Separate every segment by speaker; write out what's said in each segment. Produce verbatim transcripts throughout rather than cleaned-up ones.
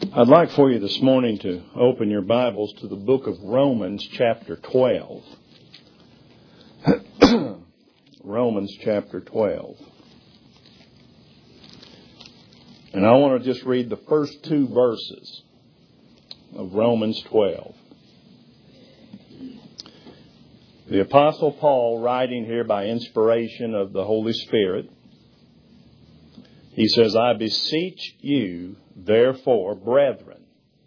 Speaker 1: I'd like for you this morning to open your Bibles to the book of Romans chapter twelve. Romans chapter twelve. And I want to just read the first two verses of Romans twelve. The Apostle Paul, writing here by inspiration of the Holy Spirit, he says, I beseech you, therefore, brethren,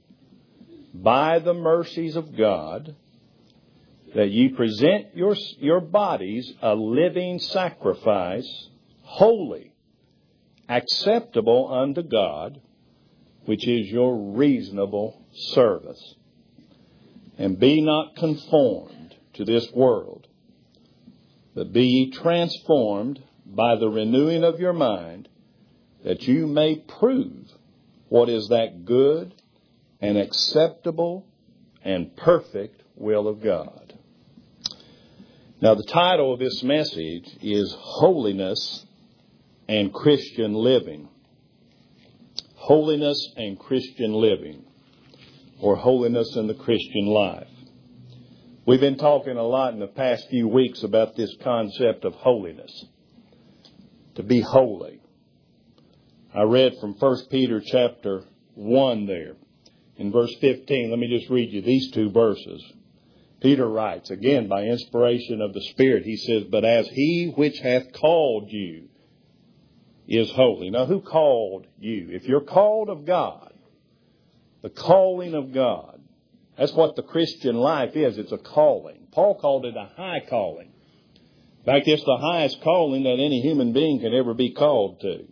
Speaker 1: by the mercies of God, that ye present your, your bodies a living sacrifice, holy, acceptable unto God, which is your reasonable service. And be not conformed to this world, but be ye transformed by the renewing of your mind, that you may prove what is that good and acceptable and perfect will of God. Now, the title of this message is Holiness and Christian Living. Holiness and Christian Living, or Holiness in the Christian Life. We've been talking a lot in the past few weeks about this concept of holiness. To be holy. I read from First Peter chapter one there. In verse fifteen, let me just read you these two verses. Peter writes, again by inspiration of the Spirit, he says, But as he which hath called you is holy. Now who called you? If you're called of God, the calling of God, that's what the Christian life is. It's a calling. Paul called it a high calling. In fact, it's the highest calling that any human being can ever be called to.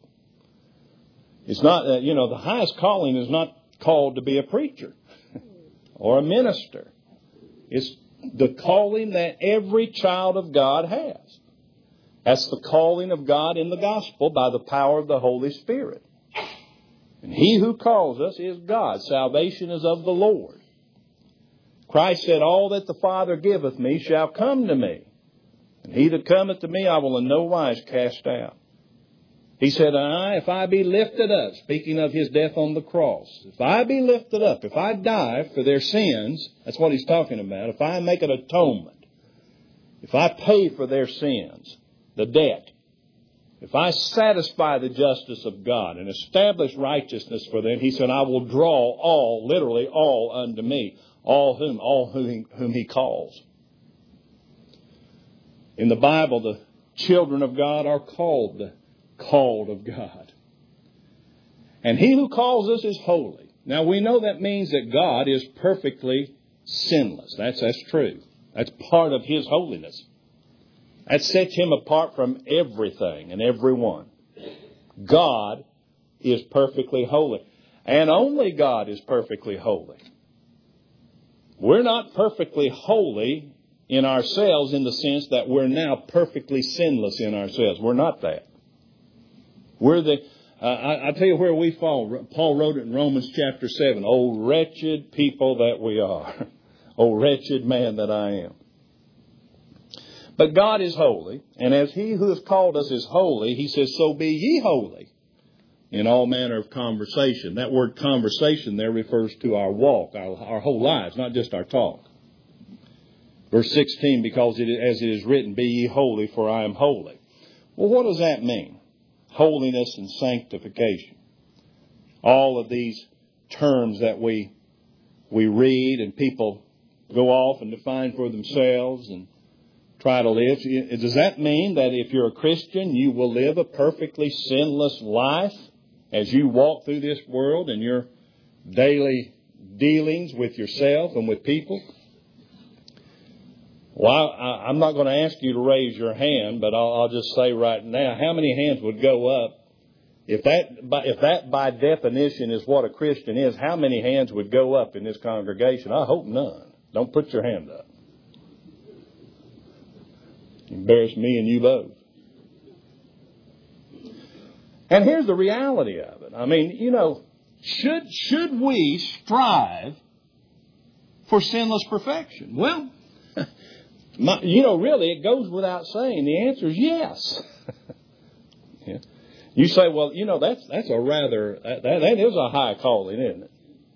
Speaker 1: It's not, uh, you know, the highest calling is not called to be a preacher or a minister. It's the calling that every child of God has. That's the calling of God in the gospel by the power of the Holy Spirit. And he who calls us is God. Salvation is of the Lord. Christ said, All that the Father giveth me shall come to me. And he that cometh to me I will in no wise cast out. He said, I, if I be lifted up, speaking of his death on the cross, if I be lifted up, if I die for their sins, that's what he's talking about. If I make an atonement, if I pay for their sins, the debt, if I satisfy the justice of God and establish righteousness for them, he said, I will draw all, literally all unto me, all whom, all whom he, whom he calls. In the Bible, the children of God are called the called of God. And he who calls us is holy. Now we know that means that God is perfectly sinless. That's, that's true. That's part of his holiness. That sets him apart from everything and everyone. God is perfectly holy. And only God is perfectly holy. We're not perfectly holy in ourselves in the sense that we're now perfectly sinless in ourselves. We're not that. We're the, uh, I, I tell you where we fall. Paul wrote it in Romans chapter seven. Oh, wretched people that we are. Oh, wretched man that I am. But God is holy. And as he who has called us is holy, he says, so be ye holy in all manner of conversation. That word conversation there refers to our walk, our, our whole lives, not just our talk. Verse sixteen, because it, as it is written, be ye holy, for I am holy. Well, what does that mean? Holiness and sanctification. All of these terms that we we read and people go off and define for themselves and try to live. Does that mean that if you're a Christian, you will live a perfectly sinless life as you walk through this world in your daily dealings with yourself and with people? Well, I, I'm not going to ask you to raise your hand, but I'll, I'll just say right now, how many hands would go up? If that, by, if that by definition is what a Christian is, how many hands would go up in this congregation? I hope none. Don't put your hand up. Embarrass me and you both. And here's the reality of it. I mean, you know, should, should we strive for sinless perfection? Well, My, you know, really, it goes without saying. The answer is yes. yeah. You say, well, you know, that's that's a rather, that, that is a high calling, isn't it?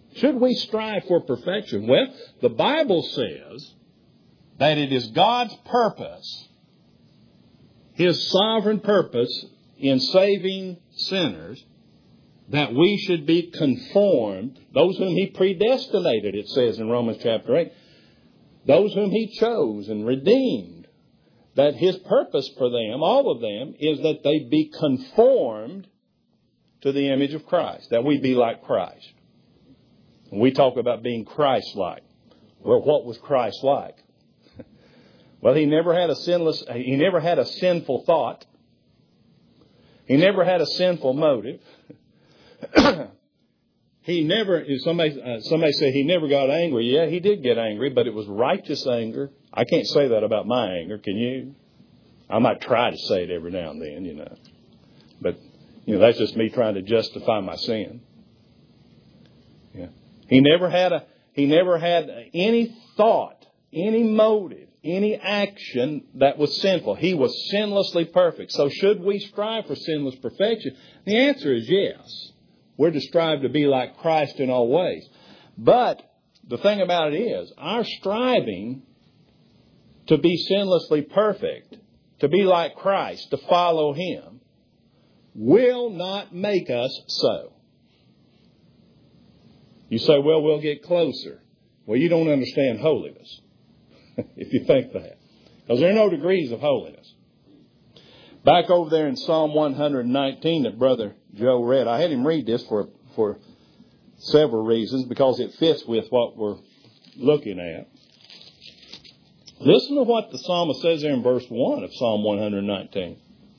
Speaker 1: Should we strive for perfection? Well, the Bible says that it is God's purpose, His sovereign purpose in saving sinners, that we should be conformed, those whom He predestinated, it says in Romans chapter eight, those whom He chose and redeemed, that His purpose for them, all of them, is that they be conformed to the image of Christ, that we be like Christ. And we talk about being Christ-like. Well, what was Christ-like? Well, He never had a sinless, He never had a sinful thought. He never had a sinful motive. He never, somebody, uh, somebody said He never got angry. Yeah, He did get angry, but it was righteous anger. I can't say that about my anger. Can you? I might try to say it every now and then, you know. But, you know, that's just me trying to justify my sin. Yeah. He never had a, he never had any thought, any motive, any action that was sinful. He was sinlessly perfect. So should we strive for sinless perfection? The answer is yes. We're to strive to be like Christ in all ways. But the thing about it is, our striving to be sinlessly perfect, to be like Christ, to follow Him, will not make us so. You say, well, we'll get closer. Well, you don't understand holiness, if you think that. Because there are no degrees of holiness. Back over there in Psalm one nineteen that Brother Joe read, I had him read this for, for several reasons, because it fits with what we're looking at. Listen to what the psalmist says there in verse one of Psalm one nineteen.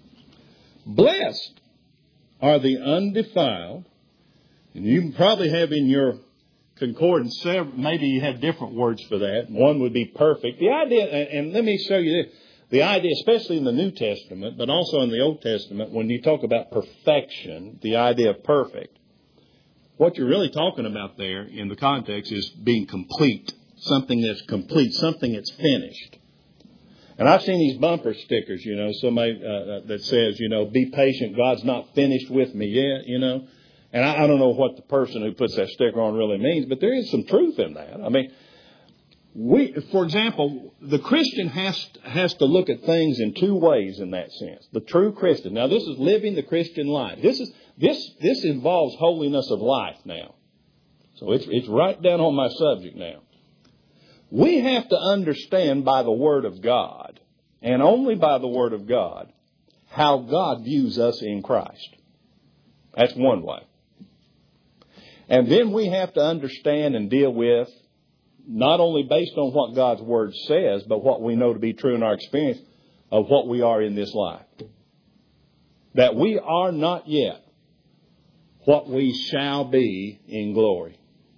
Speaker 1: Blessed are the undefiled. And you probably have in your concordance, maybe you have different words for that. One would be perfect. The idea, and let me show you this, the idea, especially in the New Testament, but also in the Old Testament, when you talk about perfection, the idea of perfect, what you're really talking about there in the context is being complete, something that's complete, something that's finished. And I've seen these bumper stickers, you know, somebody uh, that says, you know, be patient, God's not finished with me yet, you know. And I, I don't know what the person who puts that sticker on really means, but there is some truth in that. I mean, we, for example, the Christian has, has to look at things in two ways in that sense. The true Christian. Now, this is living the Christian life. This is this this involves holiness of life now. So it's it's right down on my subject now. We have to understand by the Word of God, and only by the Word of God, how God views us in Christ. That's one way. And then we have to understand and deal with, not only based on what God's Word says, but what we know to be true in our experience of what we are in this life. That we are not yet what we shall be in glory.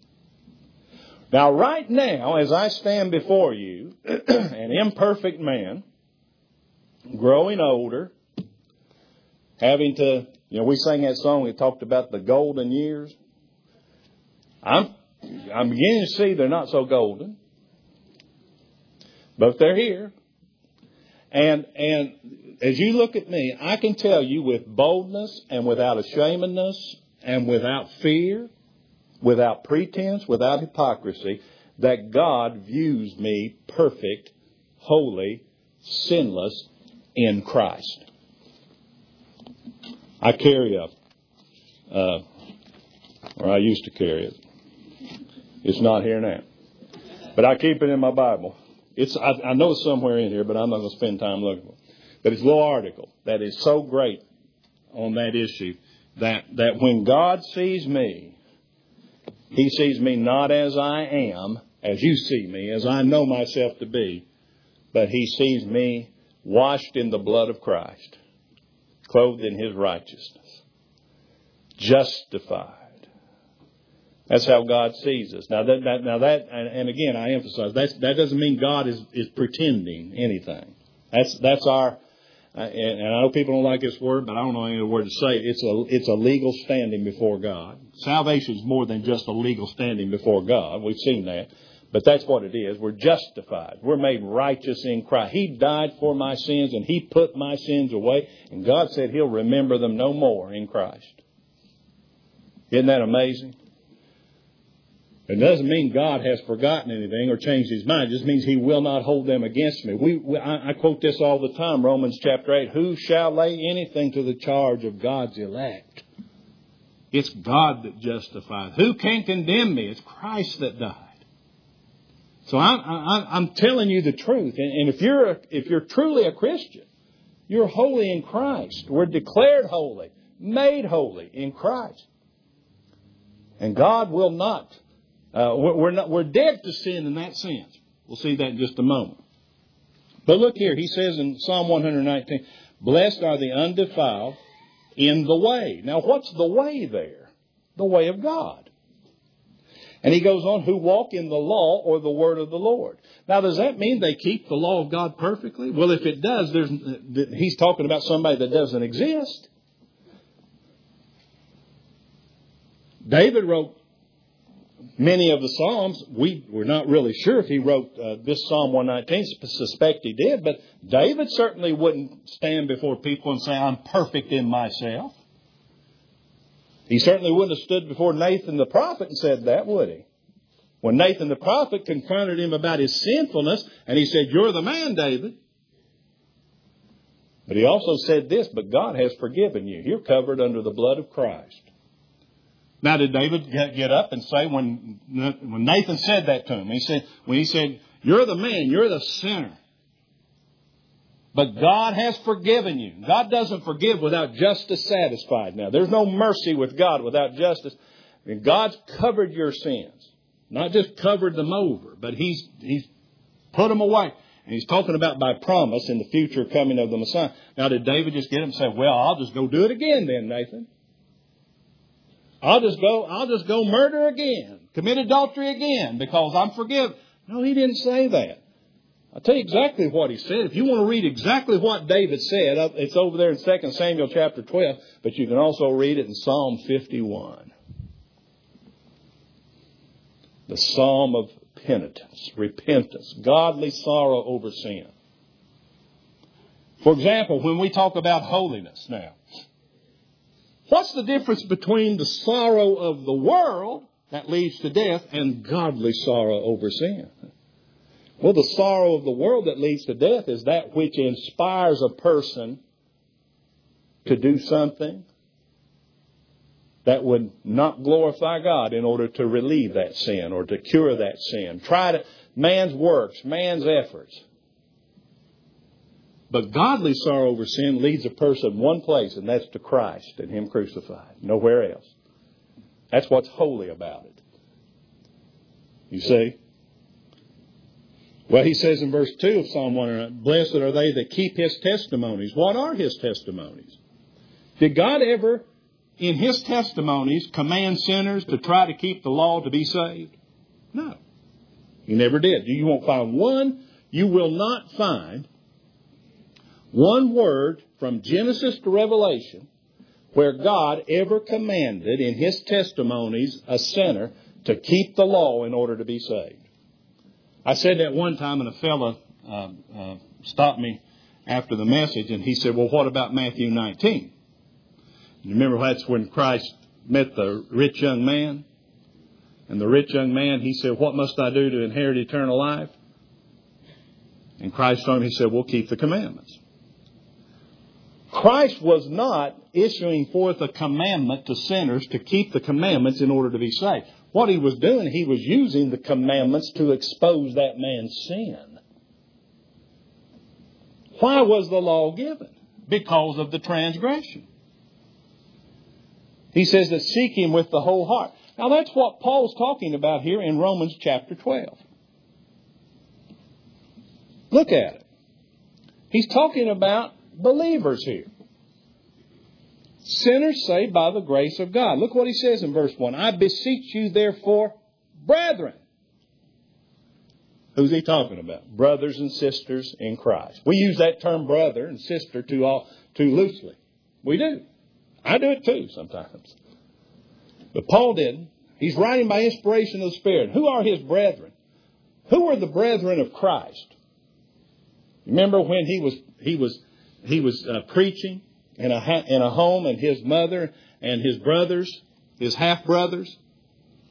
Speaker 1: Now, right now, as I stand before you, an imperfect man, growing older, having to, you know, we sang that song, we talked about the golden years. I'm, I'm beginning to see they're not so golden, but they're here. And, and as you look at me, I can tell you with boldness and without ashamedness and without fear, without pretense, without hypocrisy, that God views me perfect, holy, sinless in Christ. I carry a, uh, or I used to carry it. It's not here now. But I keep it in my Bible. It's I, I know it's somewhere in here, but I'm not going to spend time looking for it. But it's a little article that is so great on that issue that, that when God sees me, He sees me not as I am, as you see me, as I know myself to be, but He sees me washed in the blood of Christ, clothed in His righteousness, justified. That's how God sees us. Now that, that now that, and, and again, I emphasize that that doesn't mean God is, is pretending anything. That's that's our, uh, and, and I know people don't like this word, but I don't know any other word to say it. It's a it's a legal standing before God. Salvation is more than just a legal standing before God. We've seen that, but that's what it is. We're justified. We're made righteous in Christ. He died for my sins, and He put my sins away. And God said He'll remember them no more in Christ. Isn't that amazing? It doesn't mean God has forgotten anything or changed His mind. It just means He will not hold them against me. We, we I, I quote this all the time, Romans chapter eight. Who shall lay anything to the charge of God's elect? It's God that justifies. Who can condemn me? It's Christ that died. So I, I, I'm telling you the truth. And, and if you're a, if you're truly a Christian, you're holy in Christ. We're declared holy, made holy in Christ. And God will not. Uh, we're, we're not. We're dead to sin in that sense. We'll see that in just a moment. But look here. He says in Psalm one nineteen, "Blessed are the undefiled in the way." Now, what's the way there? The way of God. And he goes on, "who walk in the law or the word of the Lord." Now, does that mean they keep the law of God perfectly? Well, if it does, there's, he's talking about somebody that doesn't exist. David wrote many of the Psalms. We, we're not really sure if he wrote uh, this Psalm one nineteen. Suspect he did. But David certainly wouldn't stand before people and say, "I'm perfect in myself." He certainly wouldn't have stood before Nathan the prophet and said that, would he? When Nathan the prophet confronted him about his sinfulness, and he said, "You're the man, David." But he also said this, "But God has forgiven you. You're covered under the blood of Christ." Now, did David get up and say when, when Nathan said that to him, he said, when he said, "You're the man, you're the sinner, but God has forgiven you." God doesn't forgive without justice satisfied. Now, there's no mercy with God without justice. I mean, God's covered your sins. Not just covered them over, but He's He's put them away. And He's talking about by promise in the future coming of the Messiah. Now, did David just get up and say, "Well, I'll just go do it again then, Nathan. I'll just go, I'll just go murder again, commit adultery again because I'm forgiven"? No, he didn't say that. I'll tell you exactly what he said. If you want to read exactly what David said, it's over there in Second Samuel chapter twelve, but you can also read it in Psalm fifty-one. The Psalm of penitence, repentance, godly sorrow over sin. For example, when we talk about holiness now, what's the difference between the sorrow of the world that leads to death and godly sorrow over sin? Well, the sorrow of the world that leads to death is that which inspires a person to do something that would not glorify God in order to relieve that sin or to cure that sin. Try to, man's works, man's efforts. But godly sorrow over sin leads a person one place, and that's to Christ and Him crucified. Nowhere else. That's what's holy about it. You see? Well, he says in verse two of Psalm one hundred, "Blessed are they that keep His testimonies." What are His testimonies? Did God ever, in His testimonies, command sinners to try to keep the law to be saved? No. He never did. You won't find one, you will not find one word from Genesis to Revelation where God ever commanded in His testimonies a sinner to keep the law in order to be saved. I said that one time, and a fellow uh, uh, stopped me after the message, and he said, "Well, what about Matthew nineteen? You remember that's when Christ met the rich young man? And the rich young man, he said, "What must I do to inherit eternal life?" And Christ told him, he said, "Well, keep the commandments." Christ was not issuing forth a commandment to sinners to keep the commandments in order to be saved. What He was doing, He was using the commandments to expose that man's sin. Why was the law given? Because of the transgression. He says that seek Him with the whole heart. Now that's what Paul's talking about here in Romans chapter twelve. Look at it. He's talking about believers here. Sinners saved by the grace of God. Look what he says in verse one. "I beseech you therefore, brethren." Who's he talking about? Brothers and sisters in Christ. We use that term brother and sister too, all, too loosely. We do. I do it too sometimes. But Paul didn't. He's writing by inspiration of the Spirit. Who are his brethren? Who are the brethren of Christ? Remember when he was he was he was uh, preaching in a ha- in a home, and his mother and his brothers, his half brothers,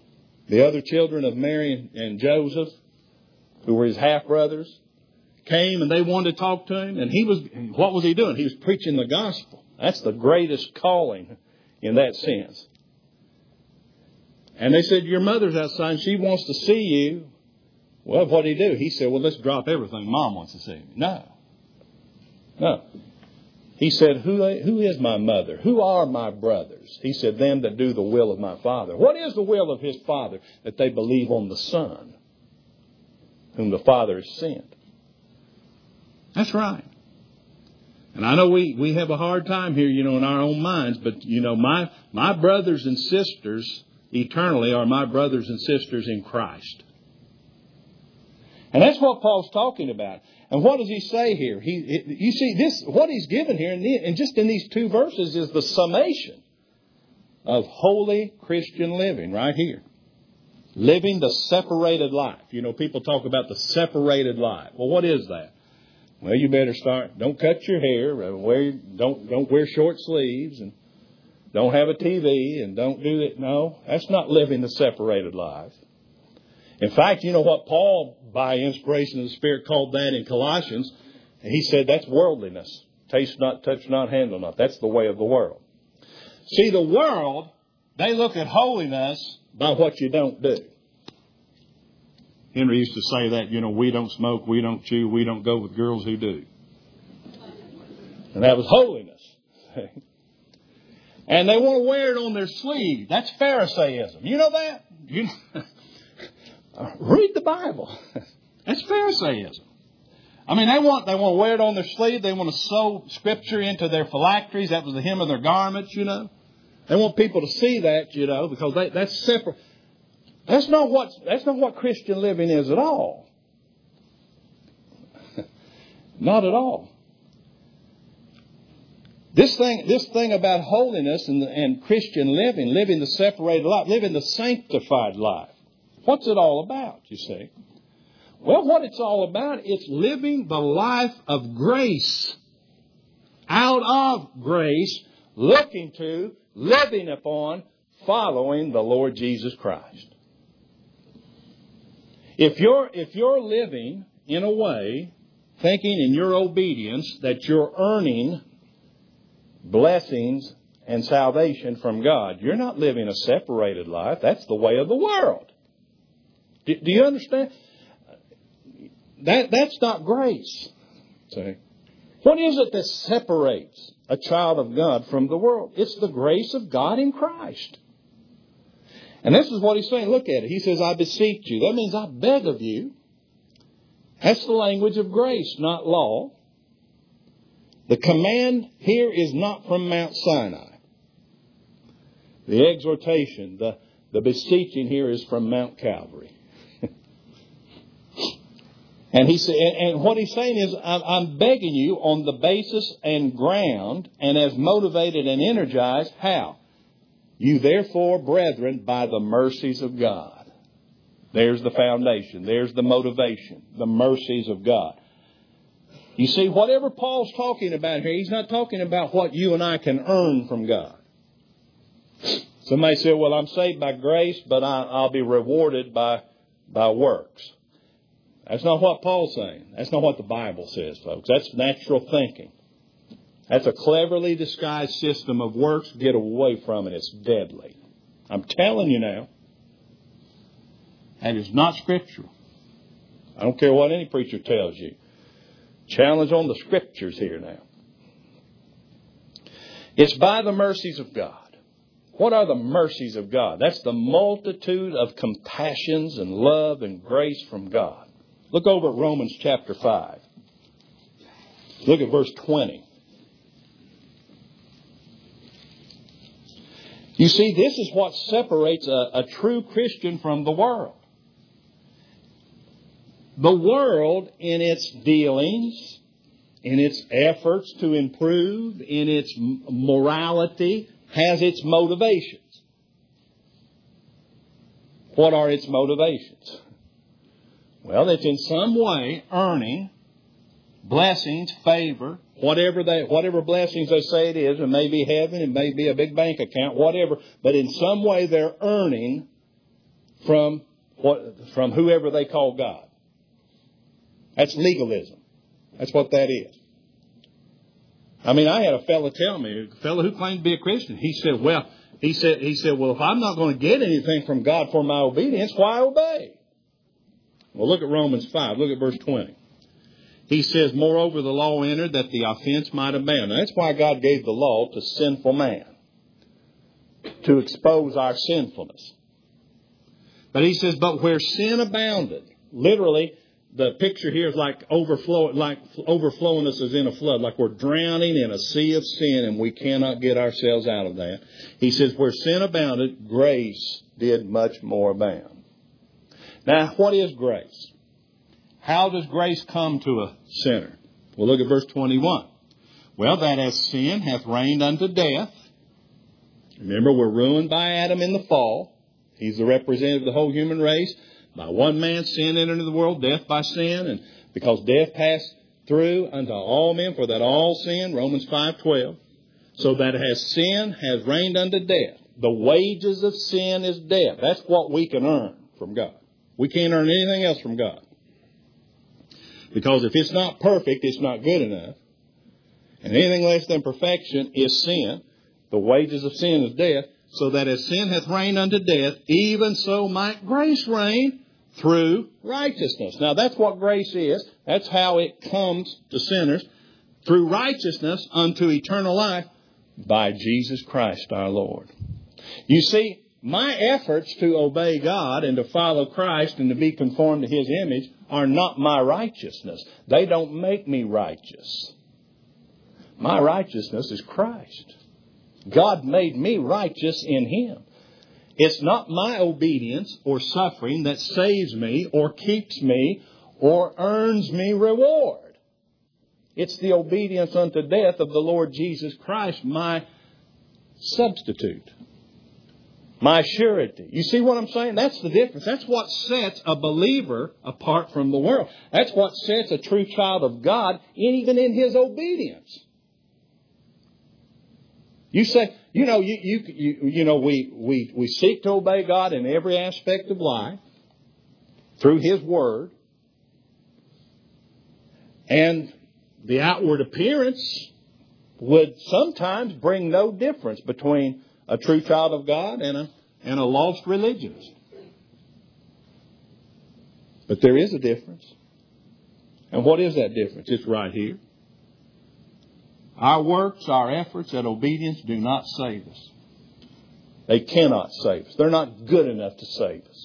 Speaker 1: The other children of Mary and Joseph, who were his half-brothers, came and they wanted to talk to him. And he was, what was he doing? He was preaching the gospel. That's the greatest calling in that sense. And they said, your mother's outside and she wants to see you. Well, what did he do? He said, well, let's drop everything. Mom wants to see me. No. No. He said, who, who is my mother? Who are my brothers? He said, them that do the will of my Father. What is the will of his Father? That they believe on the Son, whom the Father has sent. That's right. And I know we, we have a hard time here, you know, in our own minds. But, you know, my, my brothers and sisters eternally are my brothers and sisters in Christ. And that's what Paul's talking about. And what does he say here? He, you see, this what he's given here, and just in these two verses, is the summation of holy Christian living right here. Living the separated life. You know, people talk about the separated life. Well, what is that? Well, you better start. Don't cut your hair. Wear, don't don't wear short sleeves, and don't have a T V, and don't do that. No, that's not living the separated life. In fact, you know what Paul, by inspiration of the Spirit, called that in Colossians? He said that's worldliness. Taste not, touch not, handle not. That's the way of the world. See, the world, they look at holiness by what you don't do. Henry used to say that, you know, we don't smoke, we don't chew, we don't go with girls who do. And that was holiness. And they want to wear it on their sleeve. That's Pharisaism. You know that? You know, read the Bible. That's Pharisaism. I mean, they want they want to wear it on their sleeve. They want to sew Scripture into their phylacteries. That was the hem of their garments, you know. They want people to see that, you know, because they, that's separate. That's not what that's not what Christian living is at all. Not at all. This thing, this thing about holiness and, and Christian living, living the separated life, living the sanctified life. What's it all about, you see? Well, what it's all about, it's living the life of grace. Out of grace, looking to, living upon, following the Lord Jesus Christ. If you're, if you're living in a way, thinking in your obedience that you're earning blessings and salvation from God, you're not living a separated life. That's the way of the world. Do, do you understand? That, that's not grace. See? What is it that separates a child of God from the world? It's the grace of God in Christ. And this is what he's saying. Look at it. He says, I beseech you. That means I beg of you. That's the language of grace, not law. The command here is not from Mount Sinai. The exhortation, the, the beseeching here is from Mount Calvary. And he said, and what he's saying is, I'm begging you on the basis and ground, and as motivated and energized, how? You therefore, brethren, by the mercies of God. There's the foundation. There's the motivation. The mercies of God. You see, whatever Paul's talking about here, he's not talking about what you and I can earn from God. Somebody said, well, I'm saved by grace, but I, I'll be rewarded by, by works. That's not what Paul's saying. That's not what the Bible says, folks. That's natural thinking. That's a cleverly disguised system of works. Get away from it. It's deadly. I'm telling you now. That is not scriptural. I don't care what any preacher tells you. Challenge on the scriptures here now. It's by the mercies of God. What are the mercies of God? That's the multitude of compassions and love and grace from God. Look over at Romans chapter five. Look at verse twenty. You see, this is what separates a, a true Christian from the world. The world, in its dealings, in its efforts to improve, in its morality, has its motivations. What are its motivations? Well, it's in some way earning blessings, favor, whatever they, whatever blessings they say it is. It may be heaven, it may be a big bank account, whatever. But in some way they're earning from what, from whoever they call God. That's legalism. That's what that is. I mean, I had a fellow tell me, a fellow who claimed to be a Christian. He said, well, he said, he said, well, if I'm not going to get anything from God for my obedience, why obey? Well, look at Romans five. Look at verse twenty. He says, moreover, the law entered that the offense might abound. Now, that's why God gave the law to sinful man, to expose our sinfulness. But he says, but where sin abounded, literally, the picture here is like overflow, like overflowing us as in a flood, like we're drowning in a sea of sin and we cannot get ourselves out of that. He says, where sin abounded, grace did much more abound. Now, what is grace? How does grace come to a sinner? Well, look at verse twenty-one. Well, that as sin hath reigned unto death. Remember, we're ruined by Adam in the fall. He's the representative of the whole human race. By one man sin entered into the world, death by sin, and because death passed through unto all men, for that all sin, Romans five twelve. So that as sin has reigned unto death, the wages of sin is death. That's what we can earn from God. We can't earn anything else from God. Because if it's not perfect, it's not good enough. And anything less than perfection is sin. The wages of sin is death. So that as sin hath reigned unto death, even so might grace reign through righteousness. Now that's what grace is. That's how it comes to sinners. Through righteousness unto eternal life by Jesus Christ our Lord. You see, my efforts to obey God and to follow Christ and to be conformed to His image are not my righteousness. They don't make me righteous. My righteousness is Christ. God made me righteous in Him. It's not my obedience or suffering that saves me or keeps me or earns me reward. It's the obedience unto death of the Lord Jesus Christ, my substitute, my surety. You see what I'm saying? That's the difference. That's what sets a believer apart from the world. That's what sets a true child of God even in his obedience. You say, you know, you you you, you know, we, we, we seek to obey God in every aspect of life through His Word. And the outward appearance would sometimes bring no difference between a true child of God and a and a lost religionist. But there is a difference. And what is that difference? It's right here. Our works, our efforts at obedience do not save us. They cannot save us. They're not good enough to save us.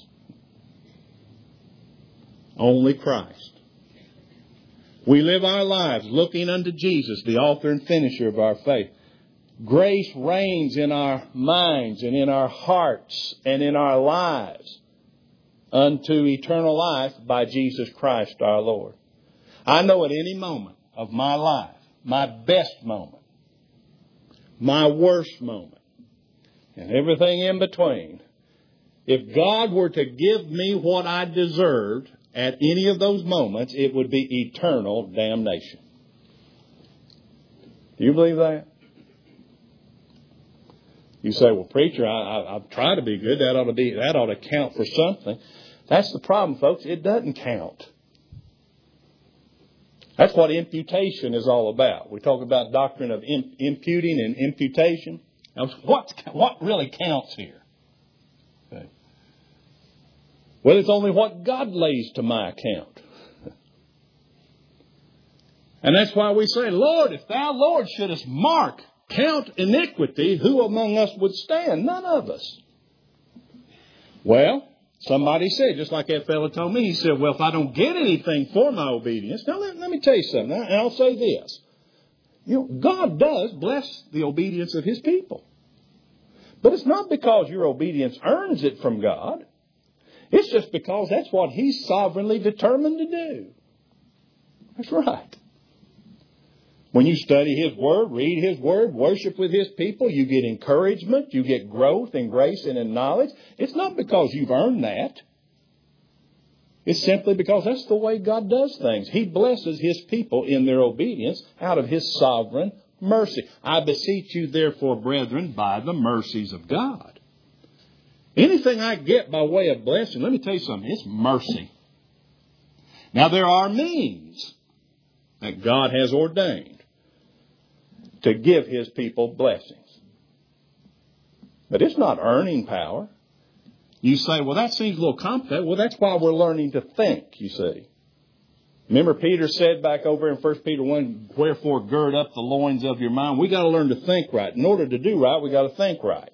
Speaker 1: Only Christ. We live our lives looking unto Jesus, the author and finisher of our faith. Grace reigns in our minds and in our hearts and in our lives unto eternal life by Jesus Christ our Lord. I know at any moment of my life, my best moment, my worst moment, and everything in between, if God were to give me what I deserved at any of those moments, it would be eternal damnation. Do you believe that? You say, well, preacher, I, I, I've tried to be good. That ought to be, that ought to count for something. That's the problem, folks. It doesn't count. That's what imputation is all about. We talk about doctrine of imputing and imputation. Now, what, what really counts here? Okay. Well, it's only what God lays to my account. And that's why we say, Lord, if thou, Lord, shouldest mark, count iniquity, who among us would stand? None of us. Well, somebody said, just like that fellow told me, he said, well, if I don't get anything for my obedience, now let, let me tell you something, and I'll say this. You know, God does bless the obedience of His people. But it's not because your obedience earns it from God. It's just because that's what He's sovereignly determined to do. That's right. When you study His Word, read His Word, worship with His people, you get encouragement, you get growth in grace and in knowledge. It's not because you've earned that. It's simply because that's the way God does things. He blesses His people in their obedience out of His sovereign mercy. I beseech you, therefore, brethren, by the mercies of God. Anything I get by way of blessing, let me tell you something, it's mercy. Now there are means that God has ordained to give His people blessings. But it's not earning power. You say, well, that seems a little complicated. Well, that's why we're learning to think, you see. Remember Peter said back over in First Peter one, wherefore gird up the loins of your mind. We got to learn to think right. In order to do right, we got to think right.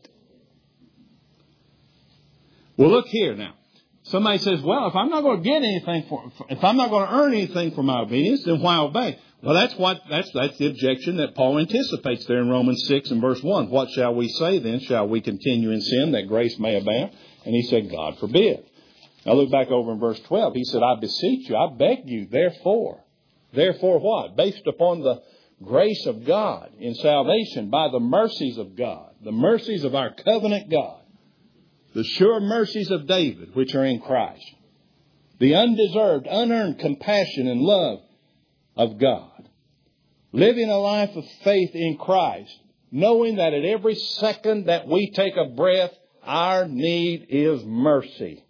Speaker 1: Well, look here now. Somebody says, well, if I'm not going to get anything for, if I'm not going to earn anything for my obedience, then why obey? Well, that's what, that's, that's the objection that Paul anticipates there in Romans six and verse one. What shall we say then? Shall we continue in sin that grace may abound? And he said, God forbid. Now look back over in verse twelve. He said, I beseech you, I beg you, therefore. Therefore what? Based upon the grace of God in salvation by the mercies of God, the mercies of our covenant God. The sure mercies of David, which are in Christ. The undeserved, unearned compassion and love of God. Living a life of faith in Christ, knowing that at every second that we take a breath, our need is mercy.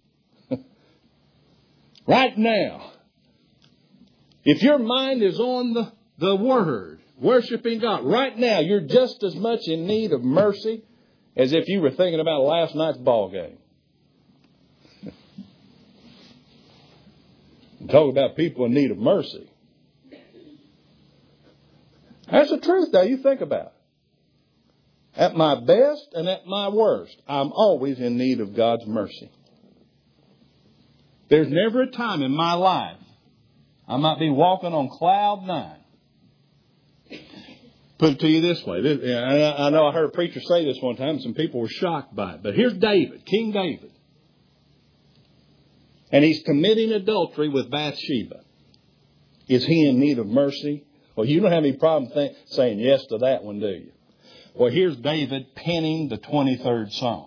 Speaker 1: Right now, if your mind is on the, the Word, worshiping God, right now you're just as much in need of mercy as if you were thinking about last night's ball game. Talk about people in need of mercy. That's the truth, though. You think about it. At my best and at my worst, I'm always in need of God's mercy. There's never a time in my life I might be walking on cloud nine. Put it to you this way. I know I heard a preacher say this one time. Some people were shocked by it. But here's David, King David. And he's committing adultery with Bathsheba. Is he in need of mercy? Well, you don't have any problem th- saying yes to that one, do you? Well, here's David penning the twenty-third Psalm.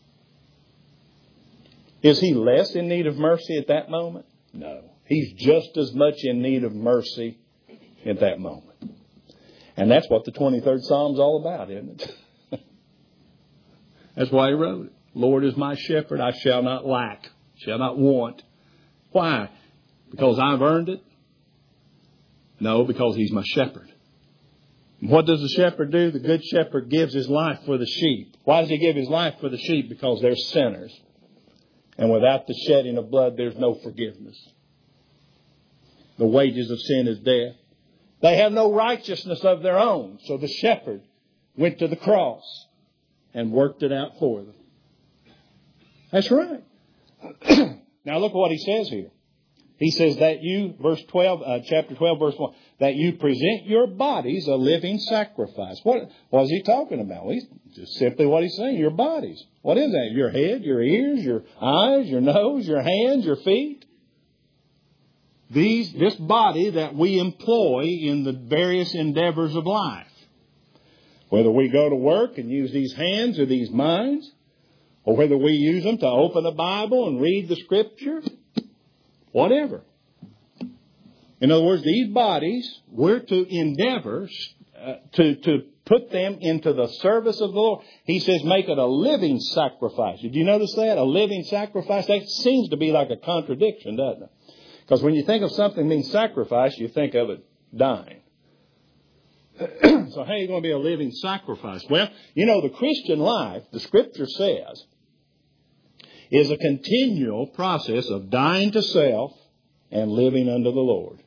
Speaker 1: Is he less in need of mercy at that moment? No. He's just as much in need of mercy at that moment. And that's what the twenty-third Psalm's all about, isn't it? That's why he wrote it. Lord is my shepherd, I shall not lack, shall not want. Why? Because I've earned it? No, because He's my shepherd. And what does the shepherd do? The good shepherd gives his life for the sheep. Why does he give his life for the sheep? Because they're sinners. And without the shedding of blood, there's no forgiveness. The wages of sin is death. They have no righteousness of their own. So the shepherd went to the cross and worked it out for them. That's right. Now look at what he says here. He says that you, verse twelve, uh, chapter twelve, verse one, that you present your bodies a living sacrifice. What, what is he talking about? Well, he's just simply what he's saying, your bodies. What is that? Your head, your ears, your eyes, your nose, your hands, your feet. These, this body that we employ in the various endeavors of life. Whether we go to work and use these hands or these minds, or whether we use them to open the Bible and read the Scripture, whatever. In other words, these bodies, we're to endeavor uh, to, to put them into the service of the Lord. He says, make it a living sacrifice. Did you notice that? A living sacrifice? That seems to be like a contradiction, doesn't it? Because when you think of something being sacrificed, you think of it dying. So how are you going to be a living sacrifice? Well, you know, the Christian life, the Scripture says, is a continual process of dying to self and living unto the Lord.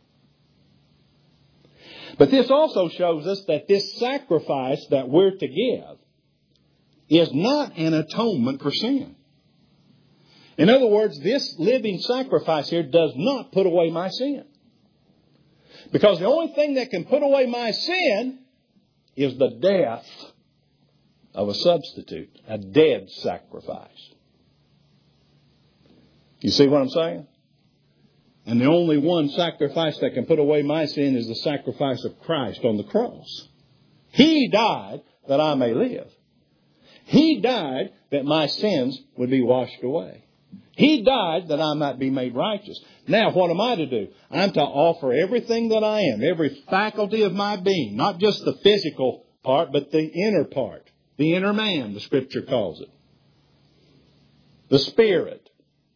Speaker 1: But this also shows us that this sacrifice that we're to give is not an atonement for sin. In other words, this living sacrifice here does not put away my sin. Because the only thing that can put away my sin is the death of a substitute, a dead sacrifice. You see what I'm saying? And the only one sacrifice that can put away my sin is the sacrifice of Christ on the cross. He died that I may live. He died that my sins would be washed away. He died that I might be made righteous. Now, what am I to do? I'm to offer everything that I am, every faculty of my being, not just the physical part, but the inner part, the inner man, the Scripture calls it. the spirit,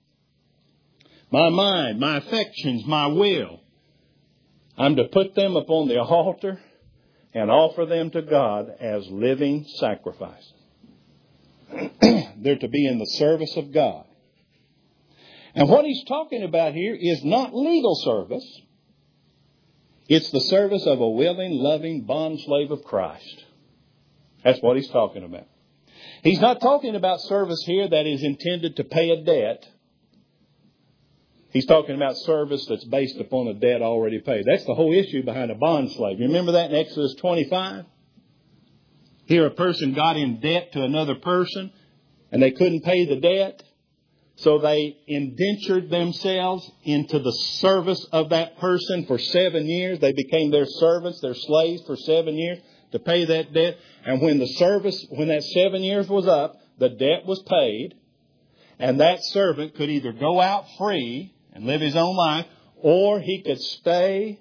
Speaker 1: my mind, my affections, my will. I'm to put them upon the altar and offer them to God as living sacrifices. They're to be in the service of God. And what he's talking about here is not legal service. It's the service of a willing, loving bondslave of Christ. That's what he's talking about. He's not talking about service here that is intended to pay a debt. He's talking about service that's based upon a debt already paid. That's the whole issue behind a bondslave. You remember that in Exodus twenty-five? Here a person got in debt to another person and they couldn't pay the debt. So they indentured themselves into the service of that person for seven years. They became their servants, their slaves for seven years to pay that debt. And when the service, when that seven years was up, the debt was paid. And that servant could either go out free and live his own life, or he could stay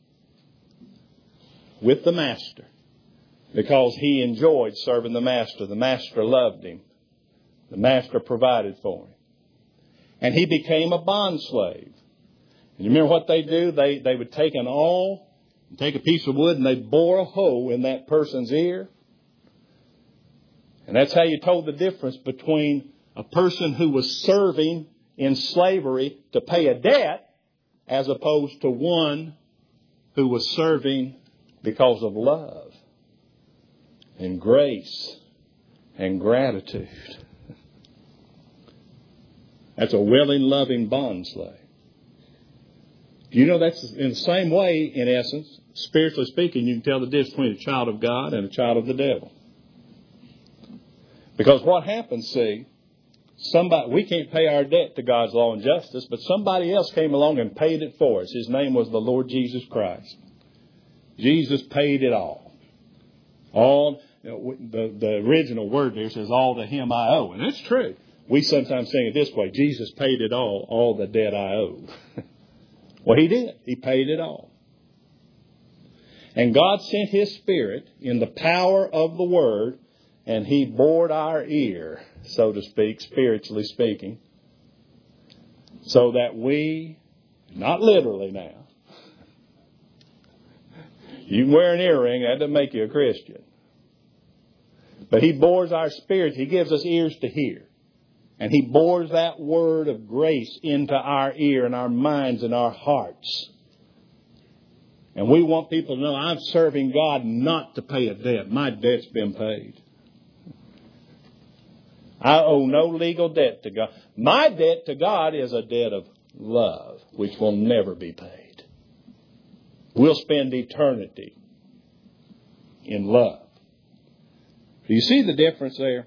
Speaker 1: with the master because he enjoyed serving the master. The master loved him. The master provided for him. And he became a bondslave. And you remember what they do? They, they would take an awl, and take a piece of wood, and they'd bore a hole in that person's ear. And that's how you told the difference between a person who was serving in slavery to pay a debt as opposed to one who was serving because of love and grace and gratitude. That's a willing, loving bondslave. You know, that's in the same way, in essence, spiritually speaking, you can tell the difference between a child of God and a child of the devil. Because what happens, see, somebody, we can't pay our debt to God's law and justice, but somebody else came along and paid it for us. His name was the Lord Jesus Christ. Jesus paid it all. All, you know, the, the original word there says, all to him I owe. And that's true. We sometimes sing it this way, Jesus paid it all, all the debt I owe. Well, he did. He paid it all. And God sent his Spirit in the power of the Word, and he bored our ear, so to speak, spiritually speaking, so that we, not literally now, you can wear an earring, that doesn't make you a Christian. But he bores our spirits. He gives us ears to hear. And he bores that word of grace into our ear and our minds and our hearts. And we want people to know I'm serving God not to pay a debt. My debt's been paid. I owe no legal debt to God. My debt to God is a debt of love, which will never be paid. We'll spend eternity in love. Do you see the difference there?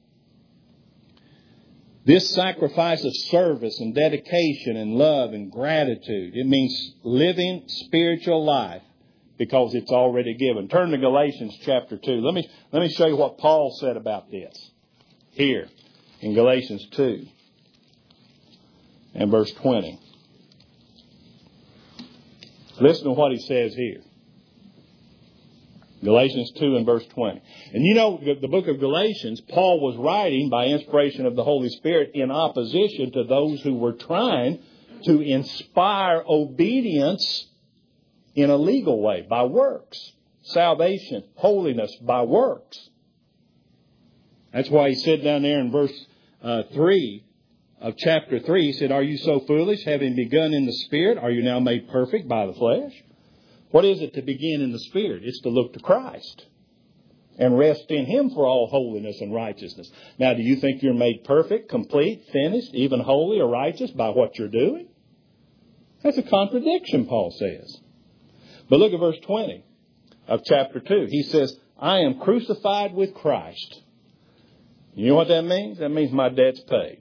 Speaker 1: This sacrifice of service and dedication and love and gratitude, it means living spiritual life because it's already given. Turn to Galatians chapter two. Let me, let me show you what Paul said about this here in Galatians two and verse twenty. Listen to what he says here. Galatians two and verse twenty. And you know, the book of Galatians, Paul was writing by inspiration of the Holy Spirit in opposition to those who were trying to inspire obedience in a legal way, by works. Salvation, holiness by works. That's why he said down there in verse uh, three of chapter three, he said, are you so foolish, having begun in the Spirit, are you now made perfect by the flesh? What is it to begin in the Spirit? It's to look to Christ and rest in him for all holiness and righteousness. Now, do you think you're made perfect, complete, finished, even holy or righteous by what you're doing? That's a contradiction, Paul says. But look at verse twenty of chapter two. He says, I am crucified with Christ. You know what that means? That means my debt's paid.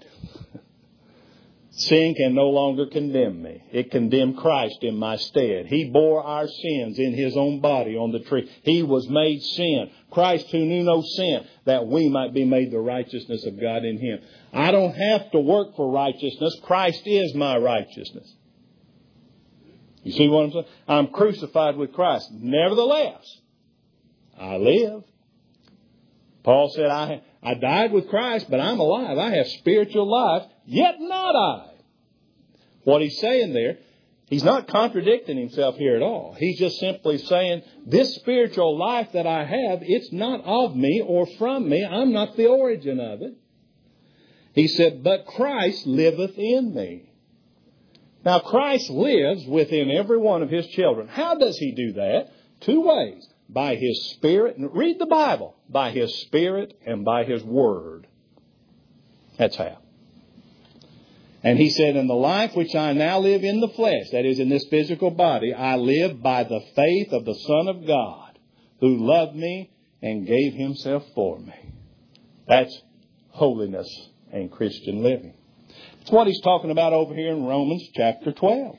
Speaker 1: Sin can no longer condemn me. It condemned Christ in my stead. He bore our sins in his own body on the tree. He was made sin. Christ who knew no sin, that we might be made the righteousness of God in him. I don't have to work for righteousness. Christ is my righteousness. You see what I'm saying? I'm crucified with Christ. Nevertheless, I live. Paul said, I, I died with Christ, but I'm alive. I have spiritual life, yet not I. What he's saying there, he's not contradicting himself here at all. He's just simply saying, this spiritual life that I have, it's not of me or from me. I'm not the origin of it. He said, but Christ liveth in me. Now, Christ lives within every one of his children. How does he do that? Two ways. By his Spirit. Read the Bible. By his Spirit and by his Word. That's how. And he said, in the life which I now live in the flesh, that is in this physical body, I live by the faith of the Son of God, who loved me and gave himself for me. That's holiness and Christian living. It's what he's talking about over here in Romans chapter twelve.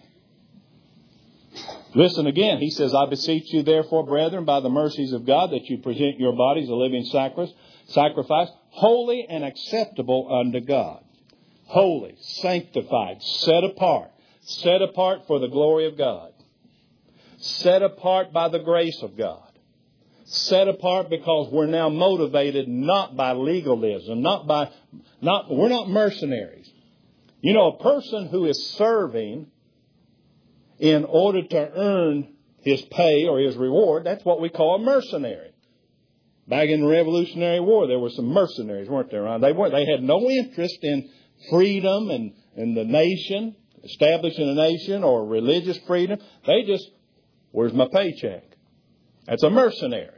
Speaker 1: Listen again. He says, I beseech you therefore, brethren, by the mercies of God, that you present your bodies a living sacrifice, holy and acceptable unto God. Holy, sanctified, set apart. Set apart for the glory of God. Set apart by the grace of God. Set apart because we're now motivated not by legalism, not by, not, we're not mercenaries. You know, a person who is serving in order to earn his pay or his reward, that's what we call a mercenary. Back in the Revolutionary War, there were some mercenaries, weren't there, Ron? They weren't. They had no interest in freedom and, and the nation, establishing a nation or religious freedom. They just, where's my paycheck? That's a mercenary.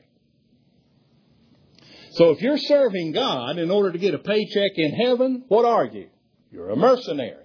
Speaker 1: So if you're serving God in order to get a paycheck in heaven, what are you? You're a mercenary.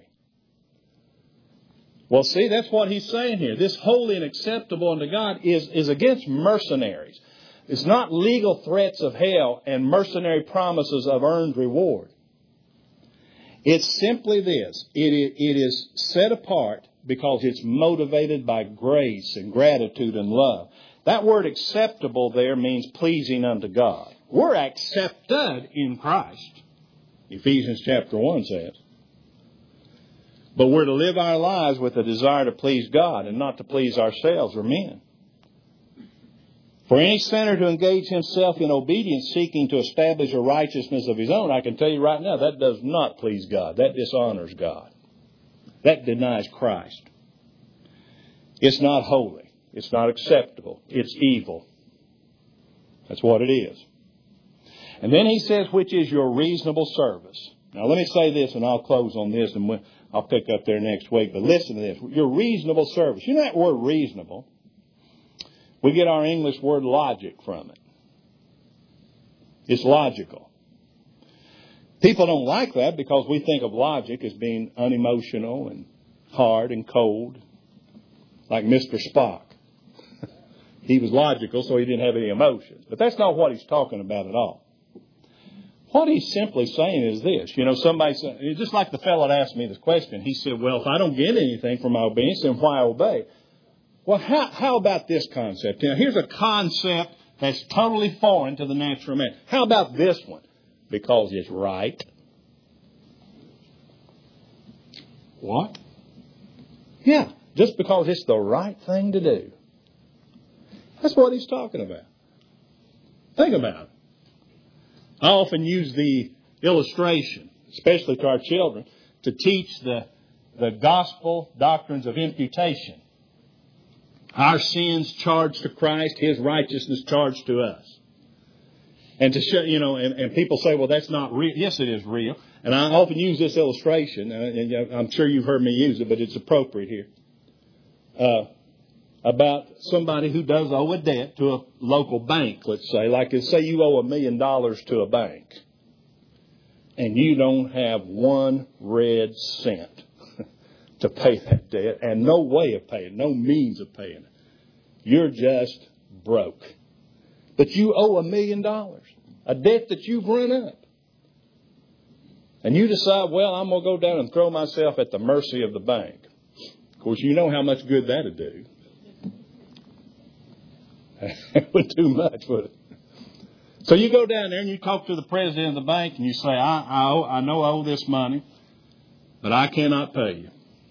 Speaker 1: Well, see, that's what he's saying here. This holy and acceptable unto God is, is against mercenaries. It's not legal threats of hell and mercenary promises of earned reward. It's simply this. It, it is set apart because it's motivated by grace and gratitude and love. That word acceptable there means pleasing unto God. We're accepted in Christ, Ephesians chapter one says. But we're to live our lives with a desire to please God and not to please ourselves or men. For any sinner to engage himself in obedience seeking to establish a righteousness of his own, I can tell you right now, that does not please God. That dishonors God. That denies Christ. It's not holy. It's not acceptable. It's evil. That's what it is. And then he says, which is your reasonable service. Now let me say this and I'll close on this and I'll pick up there next week. But listen to this. Your reasonable service. You know that word reasonable? We get our English word logic from it. It's logical. People don't like that because we think of logic as being unemotional and hard and cold. Like Mister Spock. He was logical, so he didn't have any emotions. But that's not what he's talking about at all. What he's simply saying is this. You know, somebody said, just like the fellow that asked me this question, he said, well, if I don't get anything from my obedience, then why obey? Well, how, how about this concept? Now, here's a concept that's totally foreign to the natural man. How about this one? Because it's right. What? Yeah, just because it's the right thing to do. That's what he's talking about. Think about it. I often use the illustration, especially to our children, to teach the, the gospel doctrines of imputation. Our sins charged to Christ, His righteousness charged to us. And to show, you know, and, and people say, well, that's not real. Yes, it is real. And I often use this illustration, and, and I'm sure you've heard me use it, but it's appropriate here. Uh, about somebody who does owe a debt to a local bank, let's say. Like, say you owe a million dollars to a bank, and you don't have one red cent to pay that debt, and no way of paying, no means of paying it. You're just broke. But you owe a million dollars, a debt that you've run up. And you decide, well, I'm going to go down and throw myself at the mercy of the bank. Of course, you know how much good that would do. It would do much, would it? So you go down there and you talk to the president of the bank and you say, I, I, owe, I know I owe this money, but I cannot pay you.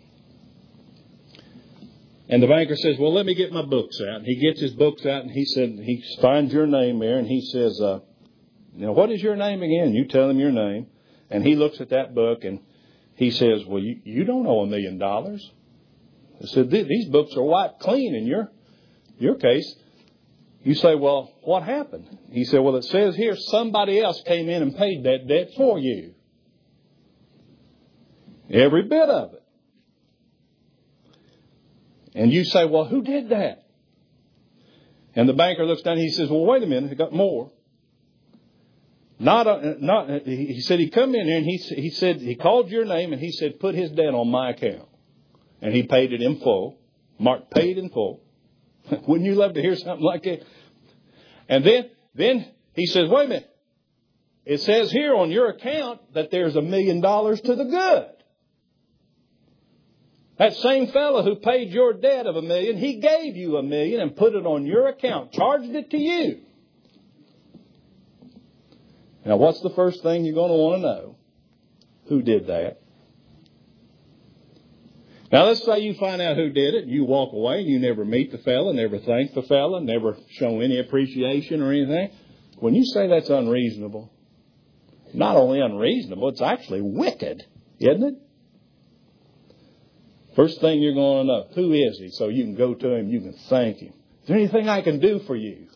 Speaker 1: And the banker says, well, let me get my books out. And he gets his books out and he said, he finds your name there and he says, uh, Now, what is your name again? You tell him your name. And he looks at that book and he says, well, you, you don't owe a million dollars. I said, these books are wiped clean in your, your case. You say, well, what happened? He said, well, it says here somebody else came in and paid that debt for you. Every bit of it. And you say, well, who did that? And the banker looks down and he says, well, wait a minute, I got more. Not, a, not. He said he come in here and he he said he called your name and he said put his debt on my account, and he paid it in full. Mark paid in full. Wouldn't you love to hear something like that? And then then he says, wait a minute. It says here on your account that there's a million dollars to the good. That same fellow who paid your debt of a million, he gave you a million and put it on your account, charged it to you. Now, what's the first thing you're going to want to know? Who did that? Now, let's say you find out who did it. You walk away and you never meet the fella, never thank the fella, never show any appreciation or anything. When you say that's unreasonable, not only unreasonable, it's actually wicked, isn't it? First thing you're going to know, who is he? So you can go to him, you can thank him. Is there anything I can do for you?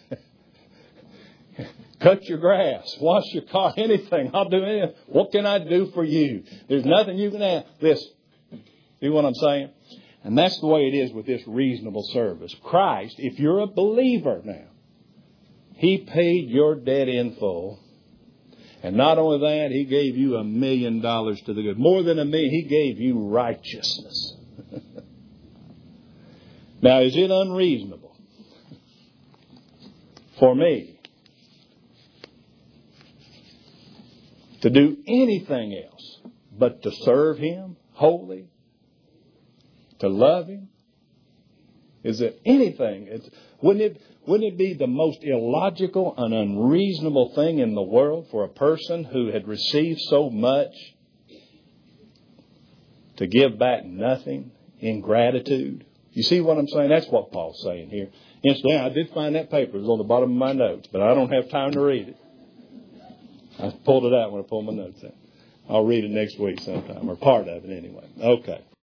Speaker 1: Cut your grass, wash your car, anything. I'll do anything. What can I do for you? There's nothing you can ask. Listen, see what I'm saying? And that's the way it is with this reasonable service. Christ, if you're a believer now, He paid your debt in full. And not only that, He gave you a million dollars to the good. More than a million, He gave you righteousness. Now, is it unreasonable for me to do anything else but to serve Him wholly, to love Him? Is there anything? It's, wouldn't it, wouldn't it be the most illogical and unreasonable thing in the world for a person who had received so much to give back nothing in gratitude? You see what I'm saying? That's what Paul's saying here. Incidentally, I did find that paper. It was on the bottom of my notes, but I don't have time to read it. I pulled it out when I pulled my notes out. I'll read it next week sometime, or part of it anyway. Okay.